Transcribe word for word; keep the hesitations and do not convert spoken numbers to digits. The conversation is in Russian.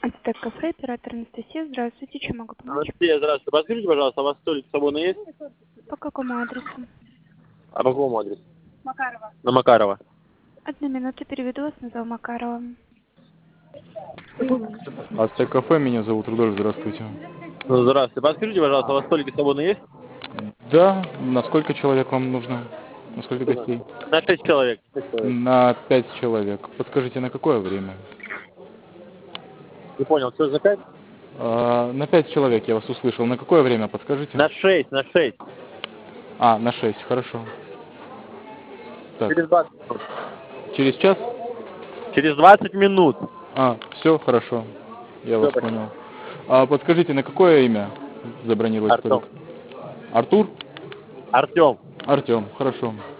Ацтек кафе, оператор Анастасия. Здравствуйте, чем могу помочь? Анастасия, здравствуйте. Подскажите, пожалуйста, у вас столик свободный есть? По какому адресу? А по какому адресу? Макарова. На Макарова. Одну минуту, переведу вас на зал Макарова. Ацтек кафе, меня зовут Рудольф, здравствуйте. Ну, здравствуйте. Подскажите, пожалуйста, у вас столики свободные есть? Да, на сколько человек вам нужно? На сколько гостей? На шесть человек. шесть человек. На пять человек. Подскажите, на какое время? Не понял, что за пять? А, на пять человек я вас услышал. На какое время, подскажите? На шесть, на шесть. А, на шесть, хорошо. Так, Через двадцать минут. через час? Через двадцать минут. А, все, хорошо. Я Всё, вас спасибо. понял. А подскажите, на какое имя забронировать Артем. столик? Артур? Артем. Артем, хорошо.